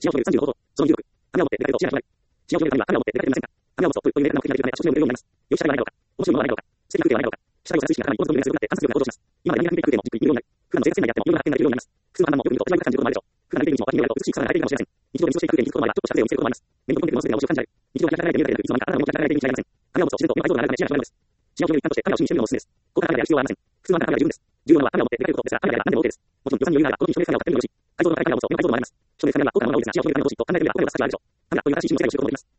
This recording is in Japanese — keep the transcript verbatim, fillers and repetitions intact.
幸せをさんじゅうの方法、そのじゅうろく、カメラを持って出かけると視野が広がる。幸せを見るためにはカメラを持って出かけてみませんか。カメラを持つとという名でのを開くというのは、食事のようになります。良い社会がないだろうか。面白いものはないだろうか。素敵な風景はないだろうか。社会を察知しながらに、この存分が強くなって観察力が向上します。今まで人間が見ている空点もじっくり見るようになる。普段の生活圏内であってもいろんな発見ができるようになります。複数の判断もよく見ると味わい深く感じることもあるでしょう。普段歩いている道も脇に見られると美しい草が流れているかもしれません。日常で見過ごしていく空点に気づくこともあれば、ちょっとした風情を見せることもあります。目に飛び込んでくるものすでに面白く感じられる。日常が開かれて見えないでいるいつの間にかあなたの動きが開かれているに違いありません。カメラを持つと自然と目の解像度が上がるため視野が広がるのです。幸せを見る一環としてカメラを趣味にしてみるのもおすすめです。高価なカメラである必要はありません。複数の判断がカメラで十分です。重要なのはカメラを持って出かけることですが、カメラであれば何でも OK です。もちろん予算に余裕があれば、この時に省略カメラを買ってみるのもよろしい。解像度の高いカメラを持つと目の解像度も上がります。省略カメラは高価なものを多いですが、使用頻度が高いものでも価値あるようであることもあります。カメラという形にも世界を知ることもできます。